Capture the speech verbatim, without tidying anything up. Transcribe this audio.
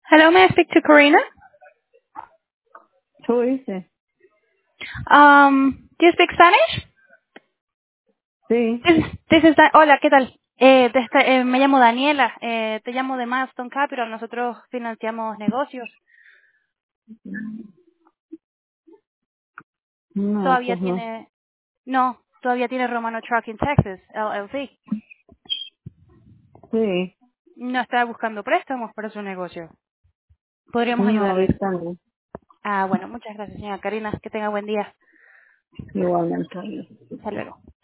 Hello, may I speak to Karina? Tú dices, Um, do you speak Spanish? sí, This, this is Da- Hola, ¿qué tal? Eh, te está- eh, me llamo Daniela, eh, te llamo de Milestone Capital, nosotros financiamos negocios. no, Todavía pues no. tiene, no, todavía tiene Romano Trucking Texas, L L C. Sí, No está buscando préstamos para su negocio. Podríamos no, ayudarle. ahorita no. Ah, bueno, muchas gracias, señora Karina. Que tenga buen día. Igualmente. Hasta luego.